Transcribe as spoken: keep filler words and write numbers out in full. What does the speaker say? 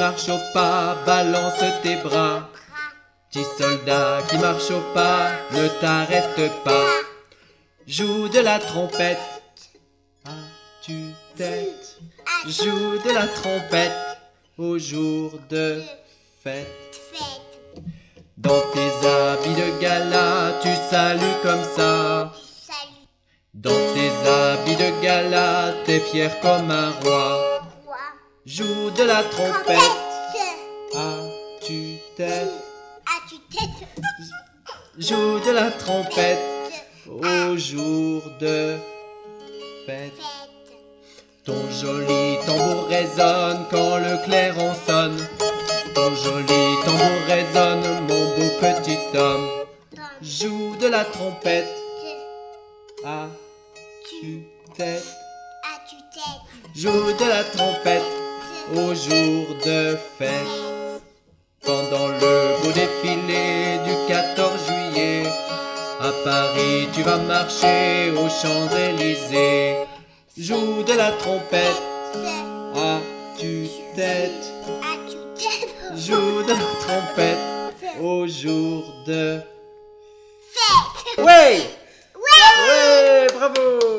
marche au pas, balance tes bras. Petit soldat qui marche au pas, ne t'arrête pas. Joue de la trompette à tue-tête. Joue de la trompette au jour de fête. Dans tes habits de gala, tu salues comme ça. Dans tes habits de gala, t'es fier comme un roi. Joue de la trompette à tue-tête. Joue de la trompette au jour de fête. Ton joli tambour résonne quand le clairon sonne. Ton joli tambour résonne, mon beau petit homme. Joue de la trompette à tue-tête. Joue de la trompette au jour de fête. Pendant le beau défilé du quatorze juillet, à Paris tu vas marcher aux Champs-Élysées. Joue de la trompette à tue-tête. Joue de la trompette au jour de fête. Ouais! Ouais! Ouais! Bravo!